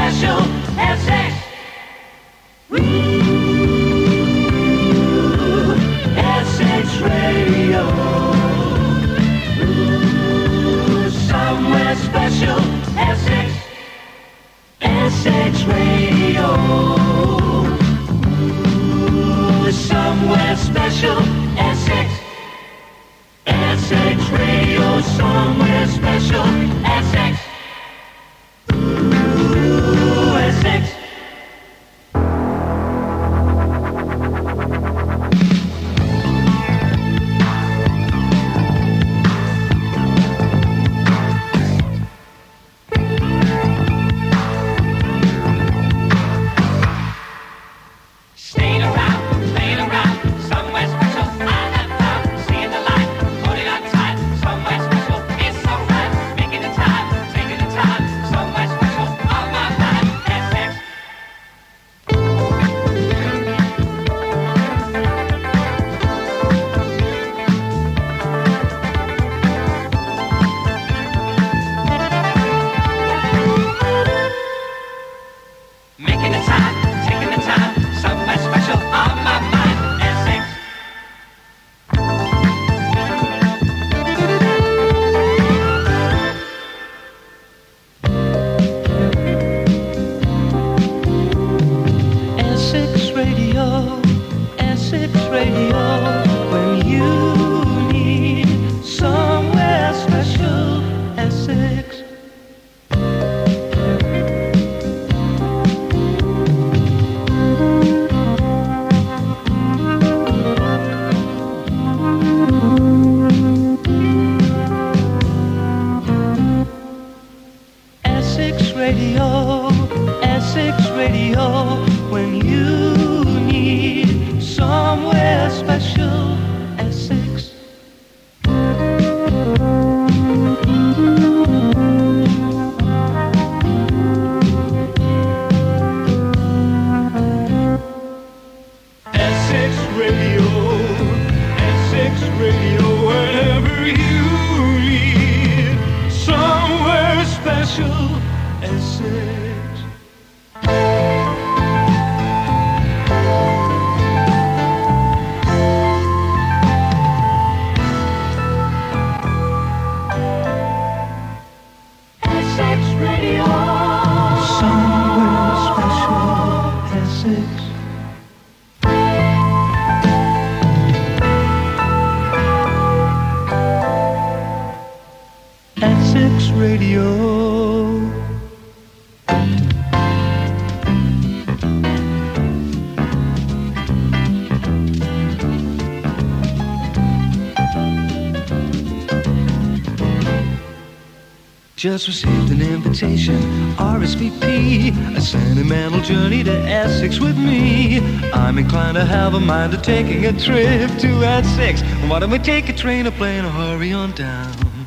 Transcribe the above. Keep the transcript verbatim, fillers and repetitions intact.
special Essex. Ooh, Essex Radio. Ooh, somewhere special Essex. Essex Radio. Ooh, somewhere special Essex. Essex Radio, somewhere special Essex. Ooh, Essex. Just received an invitation, R S V P, a sentimental journey to Essex with me. I'm inclined to have a mind of taking a trip to Essex. Why don't we take a train or plane or hurry on down?